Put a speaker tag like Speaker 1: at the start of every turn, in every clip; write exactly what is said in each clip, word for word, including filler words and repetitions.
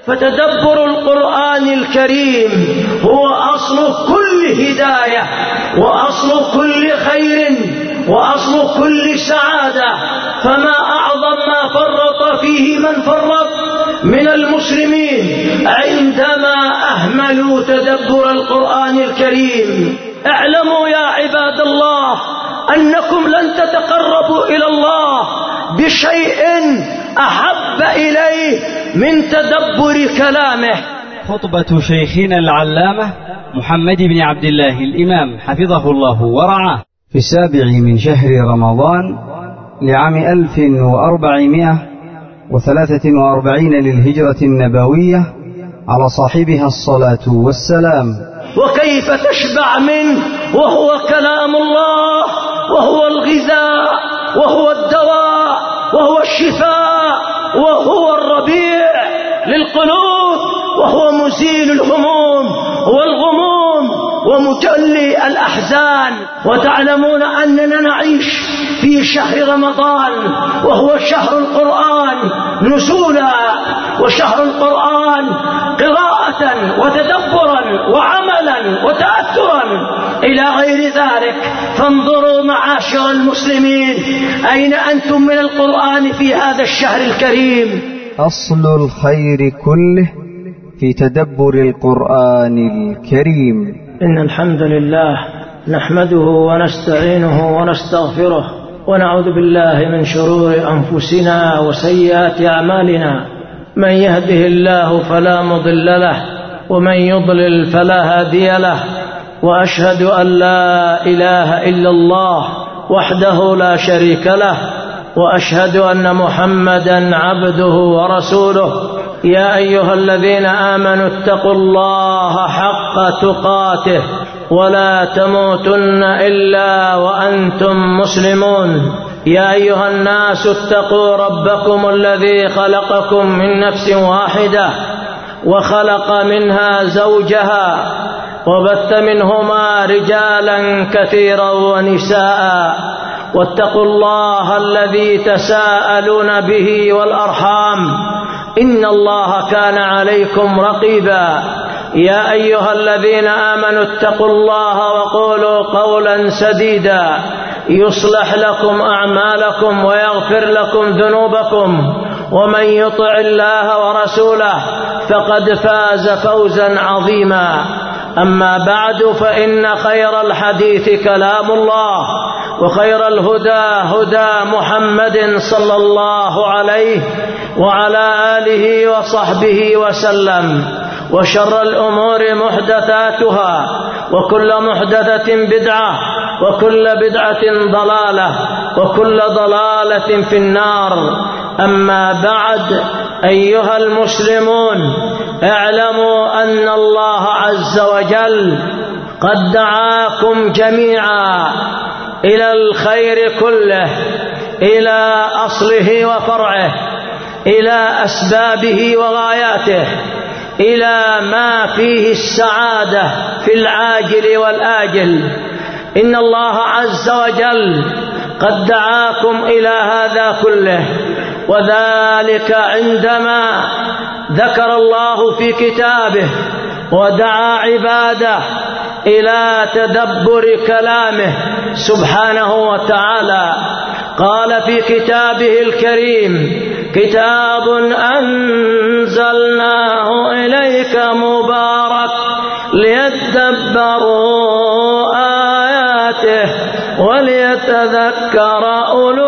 Speaker 1: فتدبر القرآن الكريم هو أصل كل هداية وأصل كل خير وأصل كل سعادة. فما أعظم ما فرط فيه من فرط من المسلمين عندما أهملوا تدبر القرآن الكريم. اعلموا يا عباد الله أنكم لن تتقربوا إلى الله بشيء أحب إليه من تدبر كلامه.
Speaker 2: خطبة شيخنا العلامة محمد بن عبد الله الإمام حفظه الله ورعاه في السابع من شهر رمضان لعام ألف وأربعمائة وثلاثة وأربعين للهجرة النبوية على صاحبها الصلاة والسلام.
Speaker 1: وكيف تشبع منه وهو كلام الله، وهو الغذاء، وهو الدواء، وهو الشفاء، وهو الربيع للقلوب، وهو مزيل الهموم والغموم ومجلي الأحزان. وتعلمون أننا نعيش في شهر رمضان وهو شهر القرآن نزولا، وشهر القرآن قراءة وتدبرا وعملا وتأثرا إلى غير ذلك. فانظروا معاشر المسلمين أين أنتم من القرآن في هذا الشهر الكريم.
Speaker 3: أصل الخير كله في تدبر القرآن الكريم.
Speaker 1: إن الحمد لله نحمده ونستعينه ونستغفره ونعوذ بالله من شرور أنفسنا وسيئات أعمالنا. من يهده الله فلا مضل له ومن يضلل فلا هادي له. وأشهد أن لا إله إلا الله وحده لا شريك له، وأشهد أن محمدا عبده ورسوله. يا أيها الذين آمنوا اتقوا الله حق تقاته ولا تموتن إلا وأنتم مسلمون. يا أيها الناس اتقوا ربكم الذي خلقكم من نفس واحدة وخلق منها زوجها وبث منهما رجالا كثيرا ونساء. واتقوا الله الذي تساءلون به والأرحام إن الله كان عليكم رقيبا. يا أيها الذين آمنوا اتقوا الله وقولوا قولا سديدا يصلح لكم أعمالكم ويغفر لكم ذنوبكم، ومن يطع الله ورسوله فقد فاز فوزا عظيما. أما بعد، فإن خير الحديث كلام الله، وخير الهدى هدى محمد صلى الله عليه وعلى آله وصحبه وسلم. وشر الأمور محدثاتها، وكل محدثة بدعة، وكل بدعة ضلالة، وكل ضلالة في النار. أما بعد، أيها المسلمون، اعلموا أن الله عز وجل قد دعاكم جميعا إلى الخير كله، إلى أصله وفرعه، إلى أسبابه وغاياته، إلى ما فيه السعادة في العاجل والآجل. إن الله عز وجل قد دعاكم إلى هذا كله، وذلك عندما ذكر الله في كتابه ودعا عباده إلى تدبر كلامه سبحانه وتعالى. قال في كتابه الكريم: كتاب أنزلناه إليك مبارك ليدبروا آياته وليتذكر أولو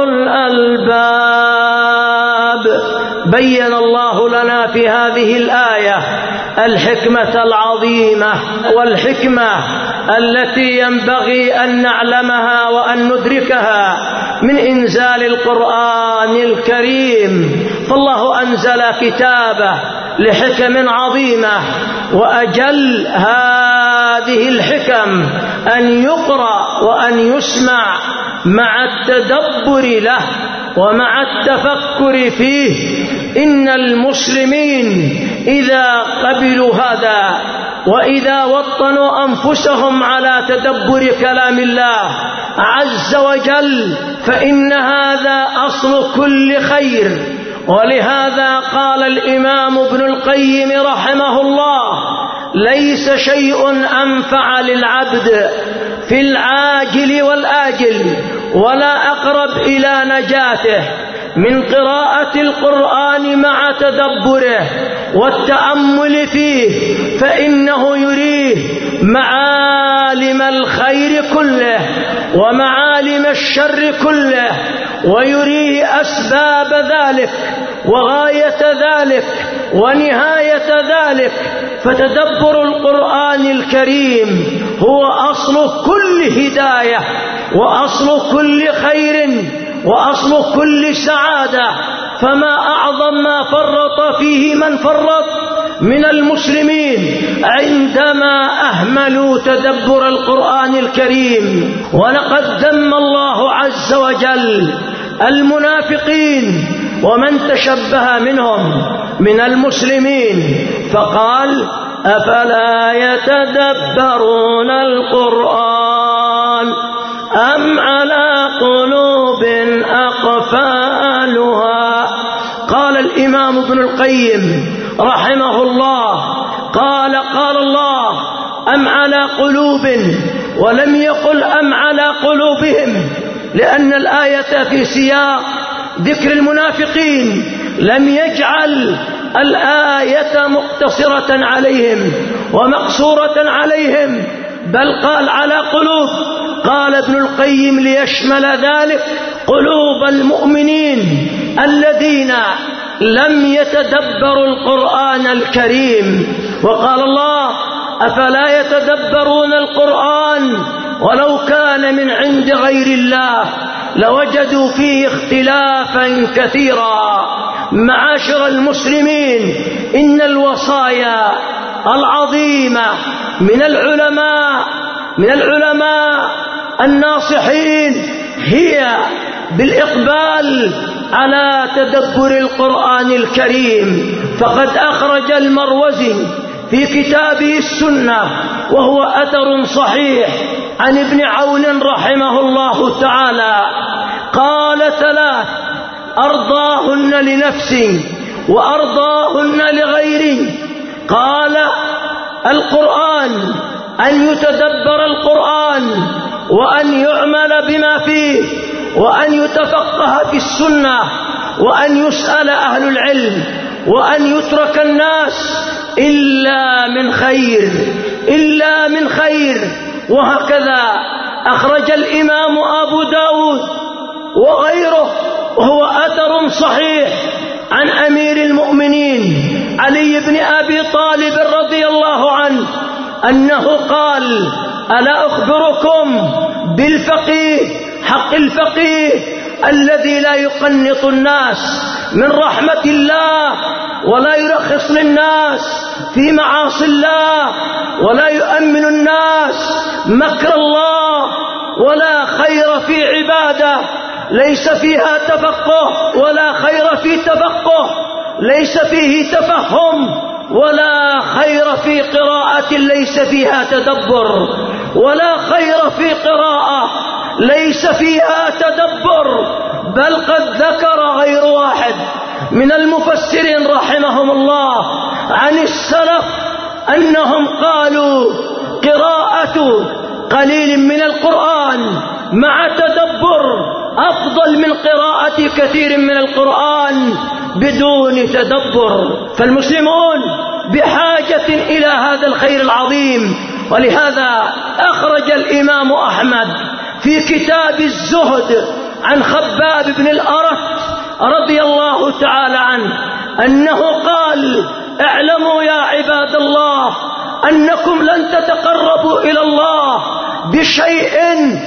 Speaker 1: الألباب. بين الله لنا في هذه الآية الحكمة العظيمة والحكمة التي ينبغي أن نعلمها وأن ندركها من إنزال القرآن الكريم. فالله أنزل كتابه لحكم عظيمة، وأجل هذه الحكم أن يقرأ وأن يسمع مع التدبر له ومع التفكر فيه. إن المسلمين إذا قبلوا هذا وإذا وطنوا أنفسهم على تدبر كلام الله عز وجل، فإن هذا أصل كل خير ولهذا قال الإمام ابن القيم رحمه الله: ليس شيء أنفع للعبد في العاجل والآجل ولا أقرب إلى نجاته من قراءة القرآن مع تدبره والتأمل فيه، فإنه يريه معالم الخير كله ومعالم الشر كله، ويريه أسباب ذلك وغاية ذلك ونهاية ذلك. فتدبر القرآن الكريم هو أصل كل هداية وأصل كل خير وأصل كل سعادة. فما أعظم ما فرط فيه من فرط من المسلمين عندما أهملوا تدبر القرآن الكريم. ولقد ذم الله عز وجل المنافقين ومن تشبه منهم من المسلمين فقال: أفلا يتدبرون القرآن أم على قلوب أقفالها. قال الإمام ابن القيم رحمه الله: قال قال الله: أم على قلوب، ولم يقل أم على قلوبهم، لأن الآية في سياق ذكر المنافقين لم يجعل الآية مقتصرة عليهم ومقصورة عليهم، بل قال على قلوب. قال ابن القيم ليشمل ذلك قلوب المؤمنين الذين لم يتدبروا القرآن الكريم. وقال الله: أفلا يتدبرون القرآن ولو كان من عند غير الله لوجدوا فيه اختلافا كثيرا. معاشر المسلمين، إن الوصايا العظيمة من العلماء من العلماء الناصحين هي بالإقبال على تدبر القرآن الكريم. فقد أخرج المروزي في كتابه السنة وهو أثر صحيح عن ابن عون رحمه الله تعالى قال: ثلاث أرضاهن لنفسي وأرضاهن لغيري. قال: القرآن، أن يتدبر القرآن وأن يعمل بما فيه وأن يتفقه في السنة وأن يسأل أهل العلم وأن يترك الناس إلا من خير إلا من خير. وهكذا أخرج الإمام أبو داود وغيره وهو أثر صحيح عن أمير المؤمنين علي بن أبي طالب رضي الله عنه أنه قال: ألا أخبركم بالفقيه، حق الفقيه الذي لا يقنط الناس من رحمة الله ولا يرخص للناس في معاصي الله ولا يؤمن الناس مكر الله، ولا خير في عبادة ليس فيها تفقه، ولا خير في تفقه ليس فيه تفهم، ولا خير في قراءة ليس فيها تدبر، ولا خير في قراءة ليس فيها تدبر. بل قد ذكر غير واحد من المفسرين رحمهم الله عن السلف أنهم قالوا: قراءة قليل من القرآن مع تدبر أفضل من قراءة كثير من القرآن بدون تدبر. فالمسلمون بحاجة إلى هذا الخير العظيم. ولهذا أخرج الإمام أحمد في كتاب الزهد عن خباب بن الأرت رضي الله تعالى عنه أنه قال: اعلموا يا عباد الله أنكم لن تتقربوا إلى الله بشيء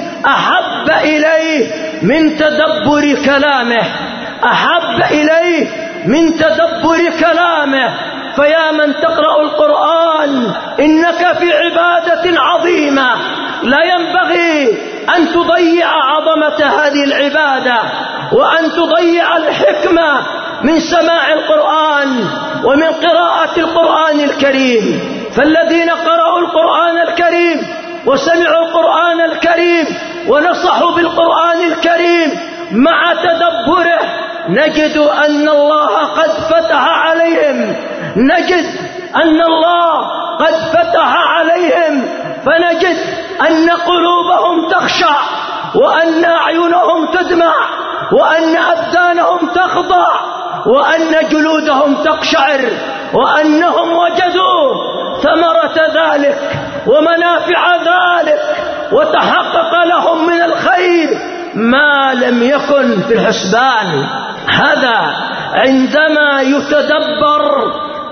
Speaker 1: أحب إليه من تدبر كلامه أحب إليه من تدبر كلامه. فيا من تقرأ القرآن، إنك في عبادة عظيمة، لا ينبغي أن تضيع عظمة هذه العبادة وأن تضيع الحكمة من سماع القرآن ومن قراءة القرآن الكريم. فالذين قرأوا القرآن الكريم وسمعوا القرآن الكريم ونصحوا بالقرآن الكريم مع تدبره نجد أن الله قد فتح عليهم نجد أن الله قد فتح عليهم فنجد أن قلوبهم تخشع وأن أعينهم تدمع وأن أبدانهم تخضع وأن جلودهم تقشعر وأنهم وجدوا ثمرة ذلك ومنافع ذلك وتحقق لهم من الخير ما لم يكن في الحسبان. هذا عندما يتدبر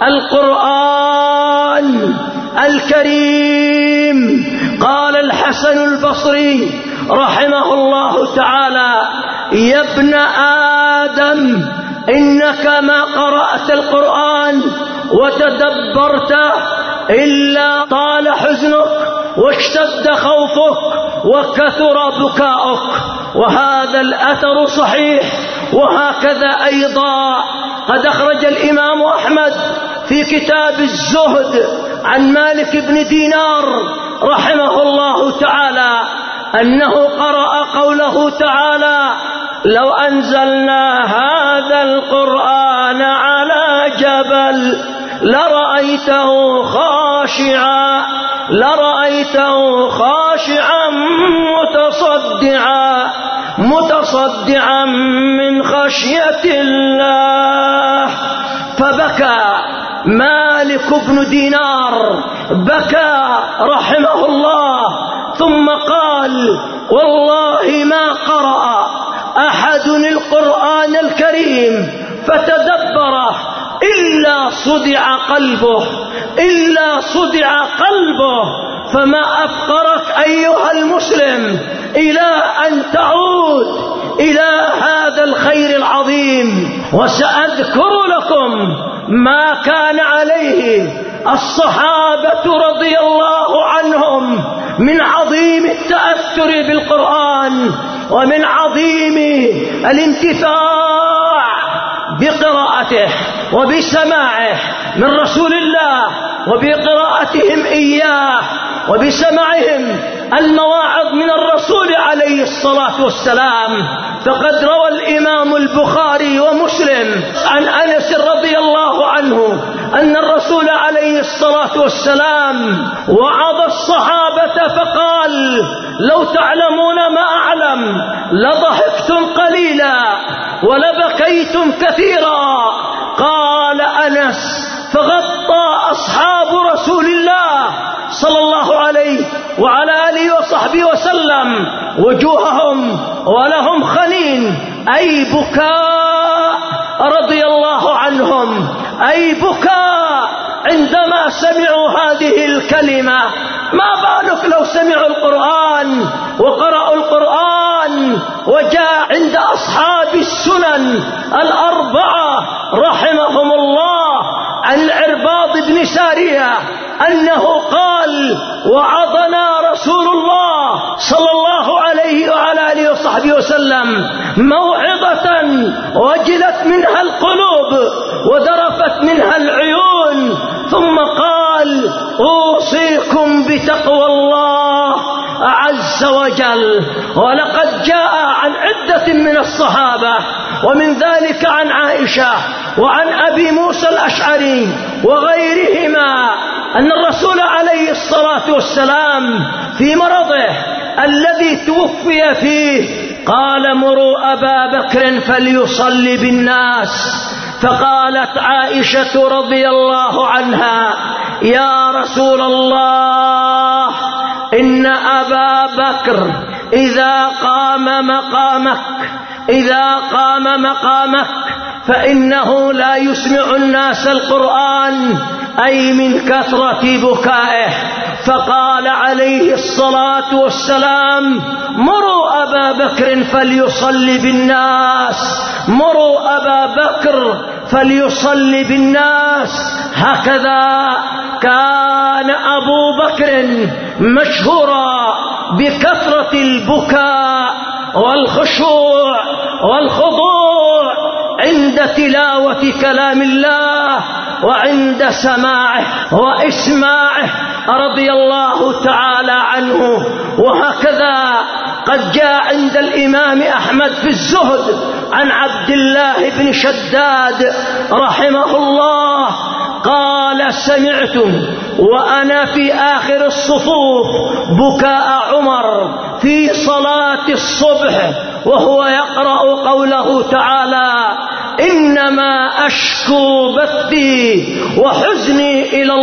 Speaker 1: القرآن الكريم. قال الحسن البصري رحمه الله تعالى: يا ابن آدم إنك ما قرأت القرآن وتدبرته إلا طال حزنك واشتد خوفك وكثر بكاؤك. وهذا الأثر صحيح. وهكذا أيضا قد أخرج الإمام أحمد في كتاب الزهد عن مالك بن دينار رحمه الله تعالى أنه قرأ قوله تعالى: لو أنزلنا هذا القرآن على جبل لرأيته خاشعا لرأيته خاشعا متصدعا متصدعا من خشية الله. فبكى مالك بن دينار بكى رحمه الله ثم قال: والله ما قرأ أحد القرآن الكريم فتدبره إلا صدع قلبه إلا صدع قلبه. فما أفقرك أيها المسلم إلى أن تعود إلى هذا الخير العظيم. وسأذكر لكم ما كان عليه الصحابة رضي الله عنهم من عظيم التأثر بالقرآن ومن عظيم الانتفاع بقراءته وبسماعه من رسول الله وبقراءتهم إياه وبسماعهم المواعظ من الرسول عليه الصلاة والسلام. فقد روى الإمام البخاري ومسلم عن أنس رضي الله عنه أن الرسول عليه الصلاة والسلام وعظ الصحابة فقال: لو تعلمون ما أعلم لضحكتم قليلا ولبكيتم كثيرا. قال أنس: فغطى أصحاب رسول الله صلى الله عليه وعلى آله وصحبه وسلم وجوههم ولهم خنين، أي بكاء رضي الله عنهم، أي بكاء عندما سمعوا هذه الكلمة. ما بالك لو سمعوا القرآن وقرأوا القرآن. وجاء عند أصحاب السنن الأربعة رحمهم الله عن العرباض بن سارية أنه قال: وعظنا رسول الله صلى الله عليه وعلى آله وصحبه وسلم موعظة وجلت منها القلوب وذرفت منها العيون، ثم قال: أوصيكم بتقوى الله عز وجل. ولقد جاء عن عدة من الصحابة ومن ذلك عن عائشة وعن أبي موسى الأشعري وغيرهما أن الرسول عليه الصلاة والسلام في مرضه الذي توفي فيه قال: مروا أبا بكر فليصلي بالناس. فقالت عائشة رضي الله عنها: يا رسول الله، إن أبا بكر إذا قام مقامك إذا قام مقامك فإنه لا يسمع الناس القرآن، أي من كثرة بكائه. فقال عليه الصلاة والسلام: مروا أبا بكر فليصلي بالناس مروا أبا بكر فليصلي بالناس. هكذا كان أبو بكر مشهورا بكثرة البكاء والخشوع والخضوع عند تلاوة كلام الله وعند سماعه وإسماعه رضي الله تعالى عنه. وهكذا قد جاء عند الإمام أحمد في الزهد عن عبد الله بن شداد رحمه الله قال: سمعت وأنا في آخر الصفوف بكاء عمر في صلاة الصبح وهو يقرأ قوله تعالى: إنما أشكو بثي وحزني إلى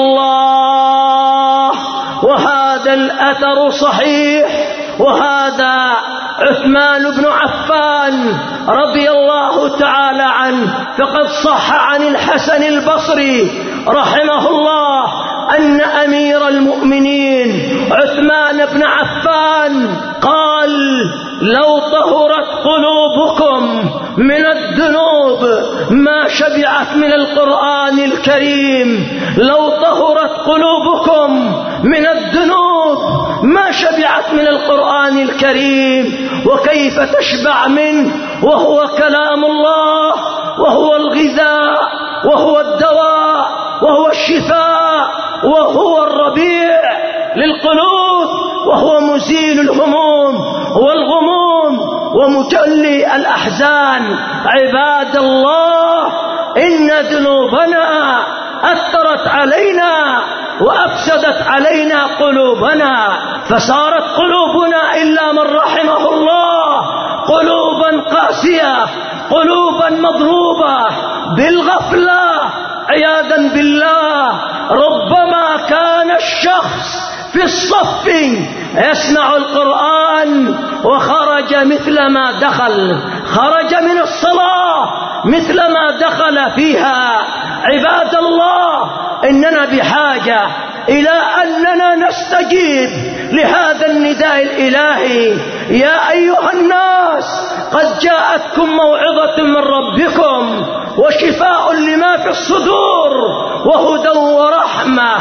Speaker 1: الله. وهذا الأثر صحيح. وهذا عثمان بن عفان رضي الله تعالى عنه، فقد صح عن الحسن البصري رحمه الله أن أمير المؤمنين عثمان بن عفان قال: لو طهرت قلوبكم من الذنوب ما شبعت من القرآن الكريم. لو طهرت قلوبكم من الذنوب ما شبعت من القرآن الكريم، وكيف تشبع منه وهو كلام الله، وهو الغذاء، وهو الدواء، وهو الشفاء، وهو الربيع للقلوب، وهو مزيل الهموم والغموم ومجلي الأحزان. عباد الله، إن ذنوبنا أثرت علينا وأفسدت علينا قلوبنا، فصارت قلوبنا إلا من رحمه الله قلوبا قاسية، قلوبا مضروبة بالغفلة عياذا بالله. ربما كان الشخص في الصف يسمع القرآن وخرج مثل ما دخل، خرج من الصلاة مثل ما دخل فيها. عباد الله، إننا بحاجة إلى أننا نستجيب لهذا النداء الإلهي: يا أيها الناس قد جاءتكم موعظة من ربكم وشفاء لما في الصدور وهدى ورحمة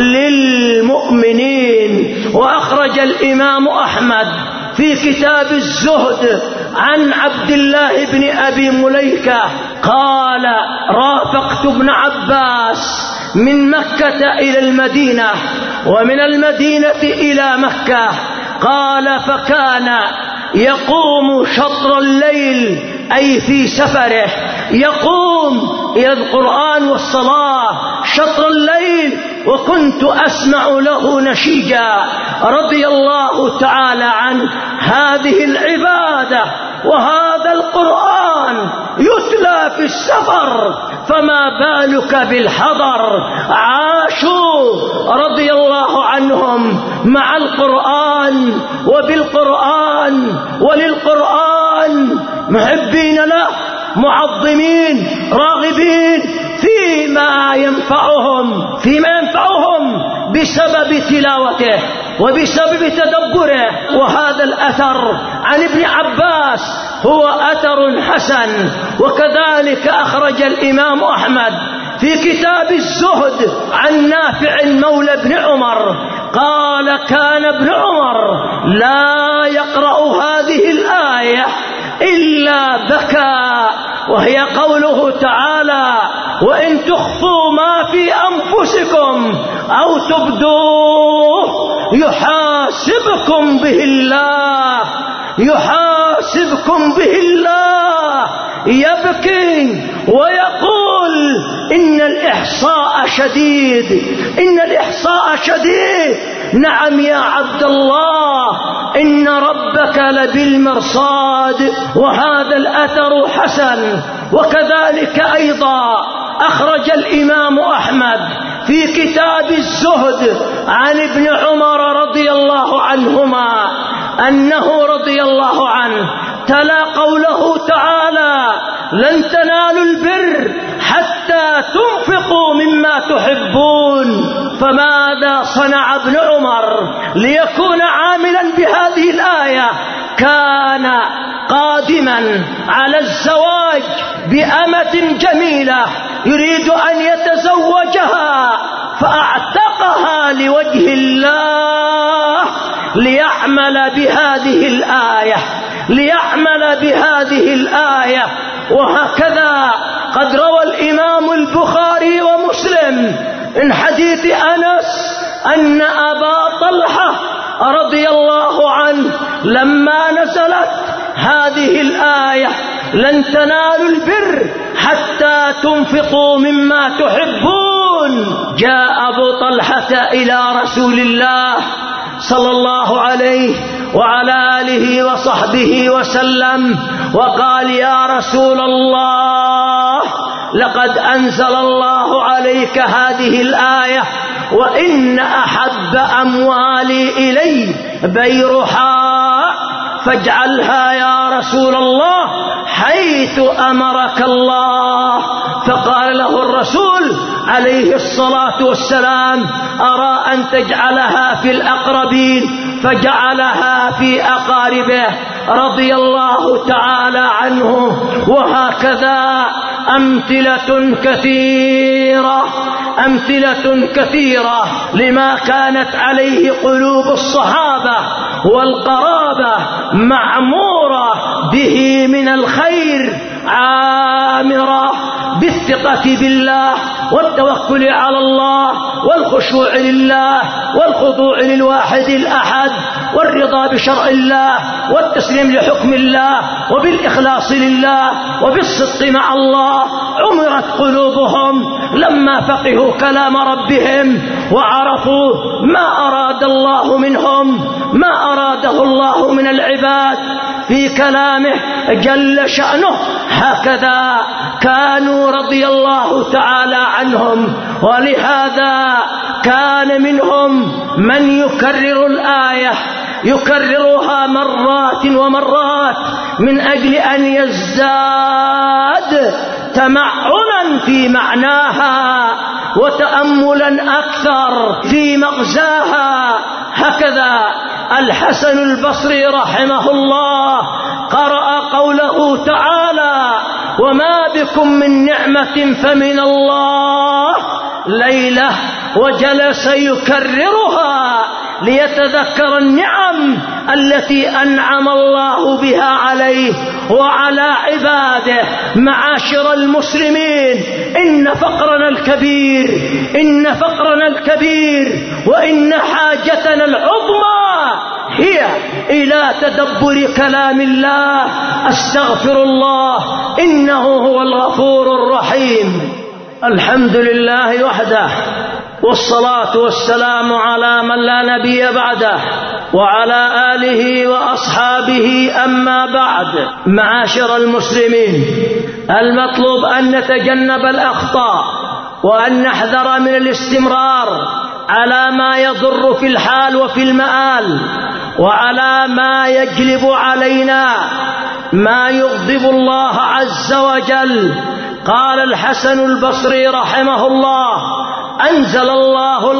Speaker 1: للمؤمنين. وأخرج الإمام أحمد في كتاب الزهد عن عبد الله بن أبي مليكة قال: رافقت ابن عباس من مكة إلى المدينة ومن المدينة إلى مكة. قال: فكان يقوم شطر الليل، أي في سفره يقوم إلى القرآن والصلاة شطر الليل، وكنت أسمع له نشيجا رضي الله تعالى عنه. هذه العبادة وهذا القرآن يتلى في السفر، فما بالك بالحضر؟ عاشوا رضي الله عنهم مع القرآن وبالقرآن وللقرآن، محبين له، معظمين، راغبين فيما ينفعهم فيما ينفعهم بسبب تلاوته وبسبب تدبره. وهذا الأثر عن ابن عباس هو أثر حسن. وكذلك أخرج الإمام أحمد في كتاب الزهد عن نافع مولى ابن عمر قال: كان ابن عمر لا يقرأ هذه الآية إلا بكى، وهي قوله تعالى: وإن تخفوا ما في أنفسكم أو تبدوه يحاسبكم به الله يحاسبكم به الله. يبكي ويقول: إن الإحصاء شديد، إن الإحصاء شديد. نعم يا عبد الله، إن ربك لبالمرصاد. وهذا الأثر حسن. وكذلك أيضا أخرج الإمام أحمد في كتاب الزهد عن ابن عمر رضي الله عنهما أنه رضي الله عنه تلا قوله تعالى: لن تنالوا البر حتى تنفقوا مما تحبون. فماذا صنع ابن عمر ليكون عاملا بهذه الآية؟ كان قادما على الزواج بأمة جميلة يريد أن يتزوجها، فأعتقها لوجه الله ليعمل بهذه الآية ليعمل بهذه الآية. وهكذا قد روى الإمام البخاري ومسلم من حديث أنس أن أبا طلحة رضي الله عنه لما نزلت هذه الآية لن تنالوا البر حتى تنفقوا مما تحبون، جاء أبو طلحة إلى رسول الله صلى الله عليه وعلى آله وصحبه وسلم وقال: يا رسول الله، لقد أنزل الله عليك هذه الآية، وإن أحب أموالي إلي بيرحاء، فاجعلها يا رسول الله حيث أمرك الله. فقال له الرسول عليه الصلاة والسلام: أرى أن تجعلها في الأقربين، فجعلها في أقاربه رضي الله تعالى عنه. وهكذا أمثلة كثيرة أمثلة كثيرة لما كانت عليه قلوب الصحابة والقرابة معمورة به من الخير، عامرة بالثقة بالله والتوكل على الله والخشوع لله والخضوع للواحد الأحد والرضا بشرع الله والتسليم لحكم الله وبالإخلاص لله وبالصدق مع الله. عمرت قلوبهم لما فقهوا كلام ربهم وعرفوا ما أراد الله منهم، ما أراده الله من العباد في كلامه جل شأنه. هكذا كانوا رضي الله تعالى عنهم، ولهذا كان منهم من يكرر الآية، يكررها مرات ومرات من أجل أن يزداد تمعنا في معناها وتأملا أكثر في مغزاها. هكذا الحسن البصري رحمه الله قرأ قوله تعالى: وما بكم من نعمة فمن الله، ليلة، وجلس يكررها ليتذكر النعم التي أنعم الله بها عليه وعلى عباده. معاشر المسلمين، إن فقرنا الكبير إن فقرنا الكبير وإن حاجتنا العظمى هي إلى تدبر كلام الله. أستغفر الله، إنه هو الغفور الرحيم. الحمد لله وحده، والصلاة والسلام على من لا نبي بعده وعلى آله وأصحابه. أما بعد، معاشر المسلمين، المطلوب أن نتجنب الأخطاء وأن نحذر من الاستمرار على ما يضر في الحال وفي المآل، وعلى ما يجلب علينا ما يغضب الله عز وجل. قال الحسن البصري رحمه الله: أنزل الله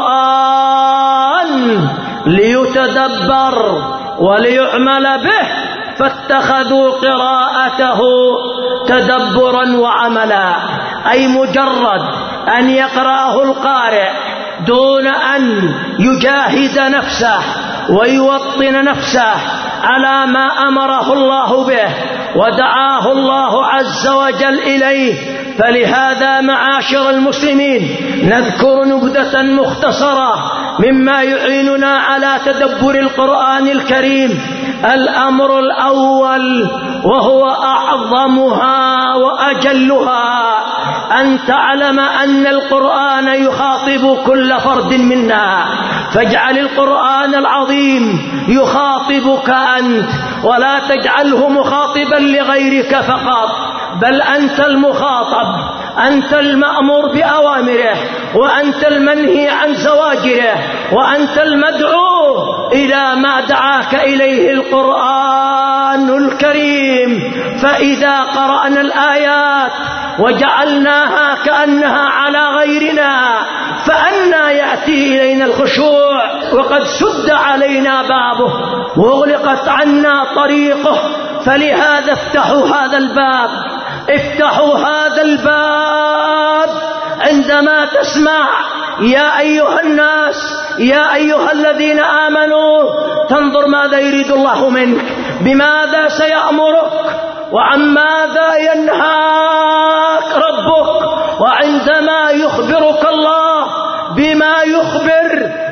Speaker 1: القرآن ليتدبر وليعمل به، فاتخذوا قراءته تدبرا وعملا. أي مجرد أن يقرأه القارئ دون أن يجاهد نفسه ويوطن نفسه على ما أمره الله به ودعاه الله عز وجل إليه. فلهذا معاشر المسلمين نذكر نبذة مختصرة مما يعيننا على تدبر القرآن الكريم. الأمر الأول وهو أعظمها وأجلها أن تعلم أن القرآن يخاطب كل فرد منا، فاجعل القرآن العظيم يخاطبك أنت، ولا تجعله مخاطبا لغيرك فقط، بل أنت المخاطب، أنت المأمور بأوامره، وأنت المنهي عن زواجره، وأنت المدعو إلى ما دعاك إليه القرآن الكريم. فإذا قرأنا الآيات وجعلناها كأنها على غيرنا، فأنى يأتي إلينا الخشوع وقد سد علينا بابه وأغلقت عنا طريقه. فلهذا افتحوا هذا الباب، افتحوا هذا الباب عندما تسمع يا أيها الناس، يا أيها الذين آمنوا، تنظر ماذا يريد الله منك، بماذا سيأمرك، وعن ماذا ينهاك ربك. وعندما يخبرك الله بما يخبر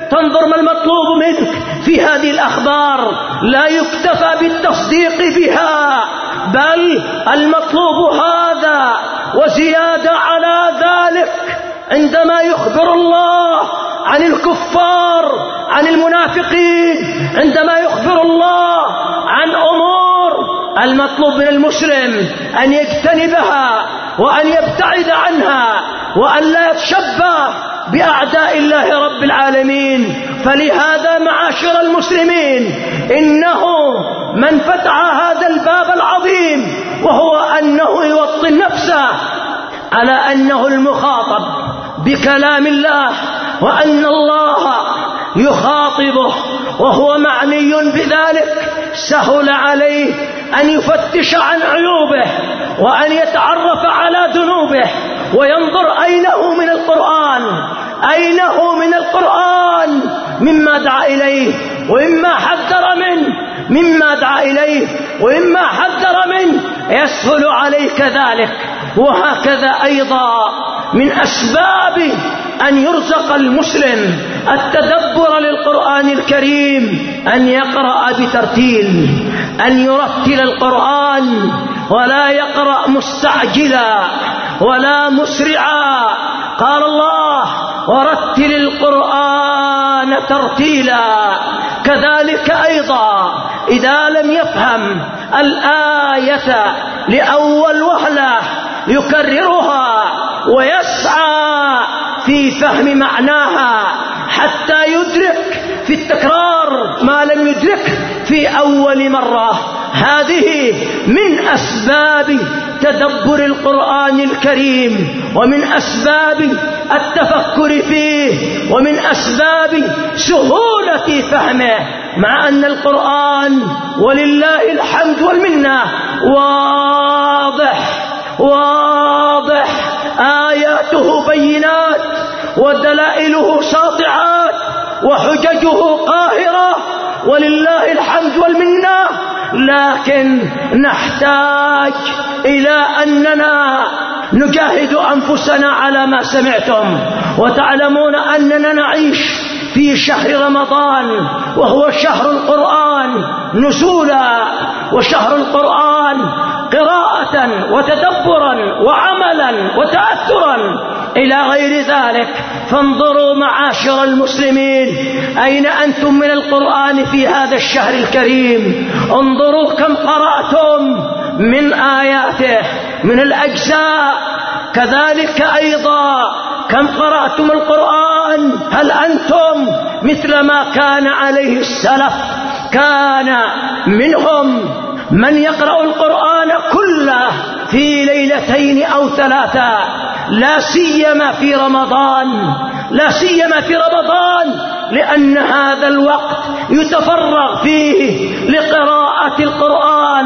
Speaker 1: تنظر ما المطلوب منك في هذه الأخبار. لا يكتفى بالتصديق بها، بل المطلوب هذا وزيادة على ذلك. عندما يخبر الله عن الكفار، عن المنافقين، عندما يخبر الله عن أمور المطلوب من المسلم أن يجتنبها وأن يبتعد عنها وأن لا يتشبه بأعداء الله رب العالمين. فلهذا معاشر المسلمين، إنه من فتح هذا الباب العظيم وهو أنه يوطن نفسه على أنه المخاطب بكلام الله، وأن الله يخاطبه وهو معني بذلك، سهل عليه أن يفتش عن عيوبه وأن يتعرف على ذنوبه وينظر أين هو من القرآن، أين هو من القرآن مما دعا إليه وإما حذر منه، مما دعا إليه وإما حذر منه، يسهل عليك ذلك. وهكذا أيضا من أسباب أن يرزق المسلم التدبر للقرآن الكريم أن يقرأ بترتيل، أن يرتل القرآن ولا يقرأ مستعجلا ولا مسرعا. قال الله: ورتل القرآن ترتيلا. كذلك أيضا إذا لم يفهم الآية لأول وهلة يكررها ويسعى في فهم معناها حتى يدرك في التكرار ما لم يدرك في أول مرة. هذه من أسباب تدبر القرآن الكريم ومن أسباب التفكر فيه ومن أسباب سهولة فهمه، مع أن القرآن ولله الحمد والمنة واضح واضح، آياته بينات ودلائله ساطعات وحججه قاهرة ولله الحمد والمنة. لكن نحتاج إلى أننا نجاهد أنفسنا على ما سمعتم، وتعلمون أننا نعيش في شهر رمضان وهو شهر القرآن نزولا، وشهر القرآن قراءة وتدبرا وعملا وتأثرا إلى غير ذلك. فانظروا معاشر المسلمين أين أنتم من القرآن في هذا الشهر الكريم. انظروا كم قرأتم من آياته من الأجزاء، كذلك أيضا كم قرأتم القرآن. هل أنتم مثل ما كان عليه السلف؟ كان منهم من يقرأ القرآن كله في ليلتين أو ثلاثة، لا سيما في رمضان، لا سيما في رمضان، لأن هذا الوقت يتفرغ فيه لقراءة القرآن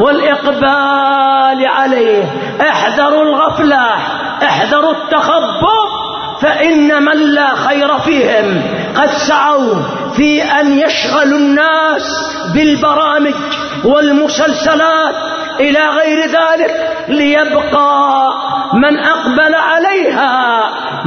Speaker 1: والإقبال عليه. احذروا الغفلة، احذروا التخبط، فإن من لا خير فيهم قد سعوا في أن يشغلوا الناس بالبرامج والمسلسلات إلى غير ذلك، ليبقى من أقبل عليها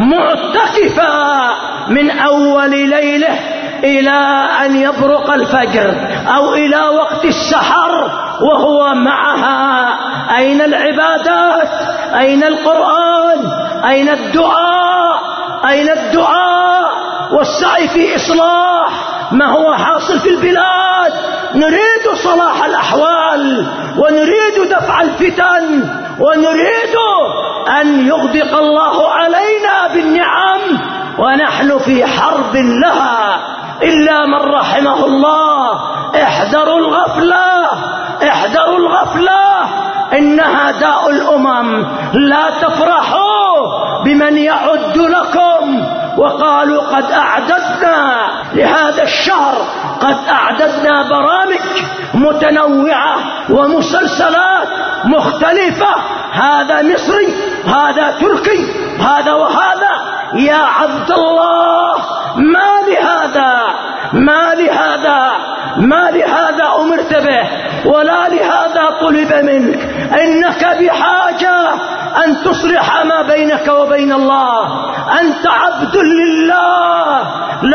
Speaker 1: معتكفا من أول ليله إلى أن يبرق الفجر أو إلى وقت السحر وهو معها. أين العبادات؟ أين القرآن؟ أين الدعاء؟ أين الدعاء والسعي في إصلاح ما هو حاصل في البلاد؟ نريد صلاح الأحوال ونريد دفع الفتن ونريد أن يغدق الله علينا بالنعم، ونحن في حرب لها إلا من رحمه الله. احذروا الغفلة، احذروا الغفلة، إنها داء الأمم. لا تفرحوا بمن يعد لكم وقالوا قد أعددنا لهذا الشهر، قد أعددنا برامج متنوعة ومسلسلات مختلفة، هذا مصري، هذا تركي، هذا وهذا. يا عبد الله، ما لهذا ما لهذا ما لهذا أمرت به ولا لهذا طلب منك. إنك بحاجة أن تصلح ما بينك وبين الله. أنت عبد لله، لا تستطيع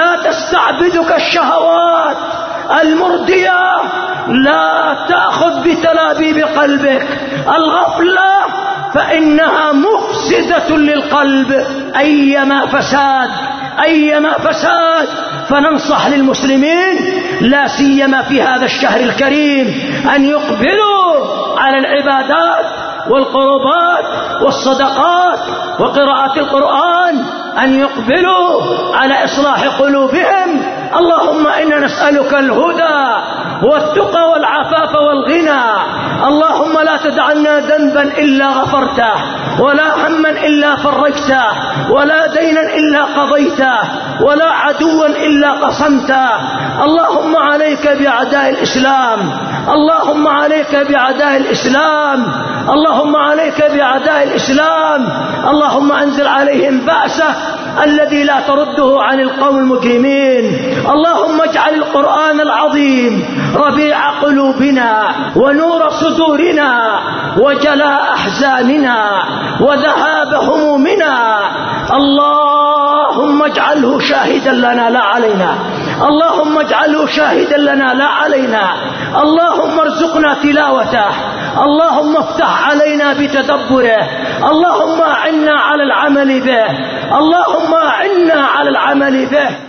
Speaker 1: تستعبدك الشهوات المردية لا تأخذ بتلابيب قلبك. الغفلة فإنها مفسدة للقلب، أيما فساد أيما فساد. فننصح للمسلمين لا سيما في هذا الشهر الكريم أن يقبلوا على العبادات والقربات والصدقات وقراءة القرآن، أن يقبلوا على إصلاح قلوبهم. اللهم إنا نسألك الهدى والتقى والعفاف والغنى. اللهم لا تدع لنا ذنبا إلا غفرته، ولا هما إلا فرجته، ولا دينا إلا قضيته، ولا عدوا إلا قصمته. اللهم عليك بأعداء الإسلام، اللهم عليك بأعداء الإسلام، اللهم عليك بأعداء الإسلام. اللهم أنزل عليهم بأسه الذي لا ترده عن القوم المجرمين. اللهم اجعل القرآن العظيم ربيع قلوبنا ونور صدورنا وجلاء أحزاننا وذهاب همومنا. اللهم اجعله شاهدا لنا لا علينا، اللهم اجعله شاهدا لنا لا علينا. اللهم ارزقنا تلاوته، اللهم افتح علينا بتدبره، اللهم أعنا على العمل به، اللهم أعنا على العمل به.